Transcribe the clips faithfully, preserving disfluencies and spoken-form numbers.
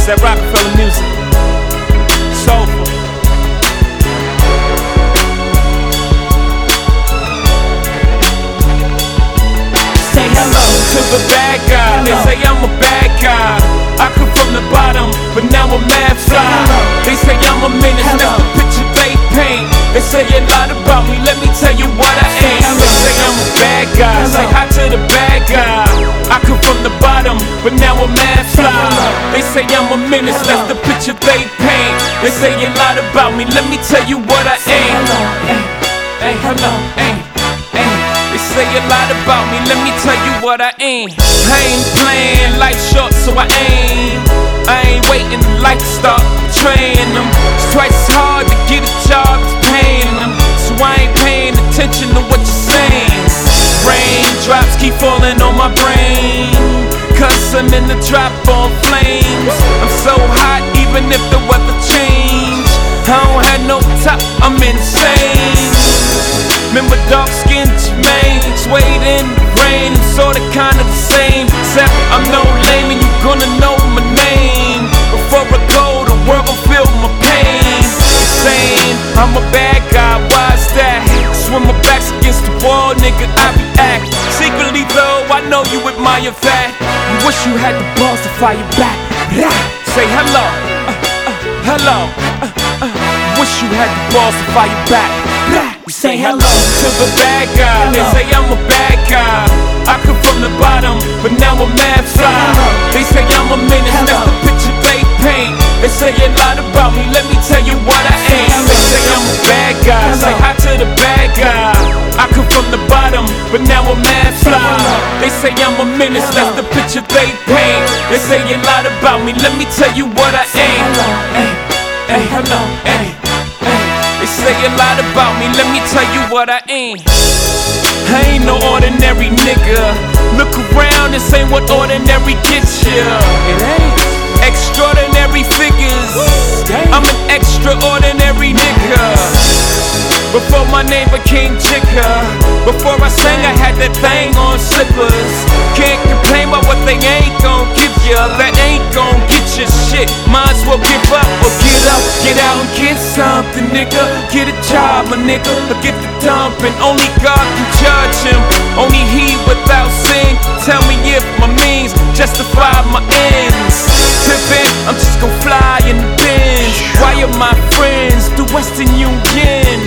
that Rockefeller music. Soulful. Say hello To the bad guy, they say I'm a bad guy. I come from the bottom, but now I'm mad fly. They say I'm a menace, that's the picture they paint. They say a lot about me, let me tell you what I ain't. They say I'm a bad guy, say hi to the bad guy. I come from the bottom, but now I'm mad fly. They say I'm a menace, that's the picture they paint. They say a lot about me, let me tell you what I ain't. Hey, hello, hey. They say a lot about me, let me tell you what I ain't. I ain't playing, life short, so I aim. I ain't waiting, life start training them. It's twice as hard to get a job as paying them. So I ain't paying attention to what you're saying. Raindrops keep falling on my brain, cause I'm in the drop on flames. I'm so hot even if the weather change. I don't have no top, I'm insane. Remember dark skinned Jermaine, swayed in the rain, and sorta kinda the same. Except I'm no lame and you gonna know my name. Before I go, the world gon' feel my pain. Insane, I'm a bad guy, why's that? Cause when my back's against the wall, nigga, I react. Secretly though, I know you admire that. You wish you had the balls to fire back. Say hello, uh, uh, hello, uh, uh. Wish you had the balls to fire back. We say hello to the bad guy. They say I'm a bad guy. I come from the bottom, but now I'm mad fly. They say I'm a menace, that's the picture they paint. They say a lot about me, let me tell you what I ain't. They say I'm a bad guy, say hi to the bad guy. I come from the bottom, but now I'm mad fly. They say I'm a menace, that's the picture they paint. They say a lot about me, let me tell you what I ain't. Hey, hello, hey. They say a lot about me, let me tell you what I ain't. I ain't no ordinary nigga. Look around, this ain't what ordinary gets ya. It ain't. Extraordinary figures. I'm an extraordinary nigga. Before my name became Jigga, before I sang I had that thing on slippers. Can't complain about what they ain't gon' give ya. That ain't gon' get ya shit. Might as well give up or get up, get out and get something, nigga. Get a job, my nigga, or get the dumping. Only God can judge him, only he without sin. Tell me if my means justify my ends. Tippin', I'm just gon' fly in the Benz. Why are my friends through Western Union?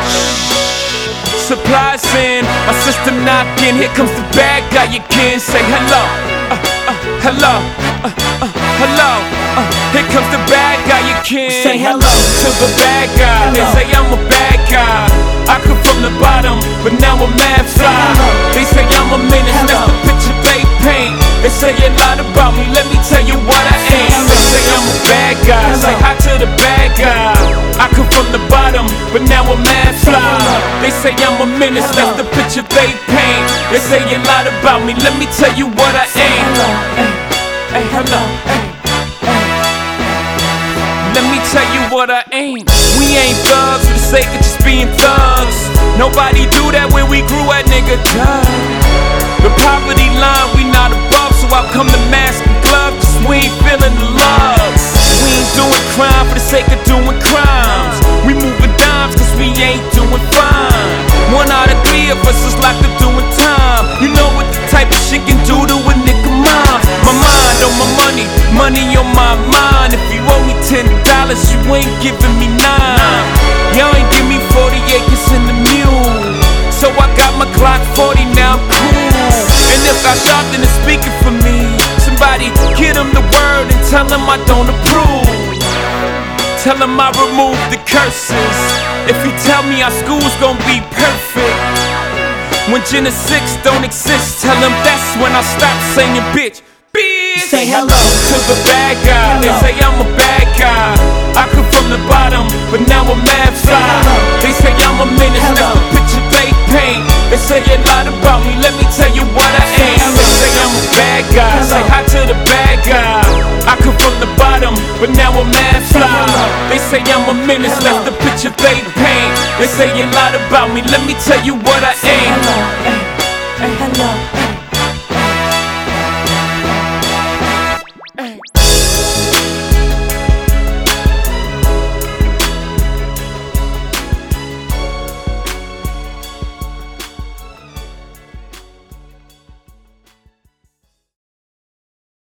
Supplies in, my system knocking. Here comes the bad guy again. Say hello, uh, uh, hello, uh, uh, hello. Uh, here comes the bad guy again. Say hello to the bad guy. They say I'm a bad guy. I come from the bottom, but now I'm mad fly. They say I'm a menace, that's the picture they paint. They say a lot about me, let me tell you what I ain't. They say I'm a bad guy, say hi to the bad guy. I come from the bottom, but now I'm mad fly. They say I'm a menace, that's the picture they paint. They say a lot about me, let me tell you what I ain't. Hey, hello, hey. Let me tell you what I ain't. We ain't thugs for the sake of just being thugs. Nobody do that where we grew at, nigga. Duh. The poverty line we not above, so out come the mask and glove, cause we ain't feeling the love. We ain't doing crime for the sake of doing crimes. We moving dimes cause we ain't doing fine. One out of three of us is locked up doing time. You know what the type of shit can do to a nigga mind. My mind on my money, money on my mind. If you owe me ten dollars, you ain't giving me nine. Y'all ain't give me forty acres in the mule, so I got my Glock forty, now I'm cool. And if I shot, then it's speaking for me. Somebody get him the word and tell him I don't approve. Tell him I remove the curses. If he tell me our school's gon' be perfect, when Gen six don't exist, tell him that's when I stop saying bitch. Bitch. Say hello to the bad guy. They say I'm a bad guy. I come from the bottom, but now I'm mad fly. They say I'm a menace, that's the picture they paint. They say a lot about me, let me tell you what I ain't. They say I'm a bad guy, say hi to the bad guy. I come from the bottom, but now I'm mad fly. They say I'm a menace, that's the picture they paint. They say a lot about me, let me tell you what I ain't. Hello, hey, hey, hello.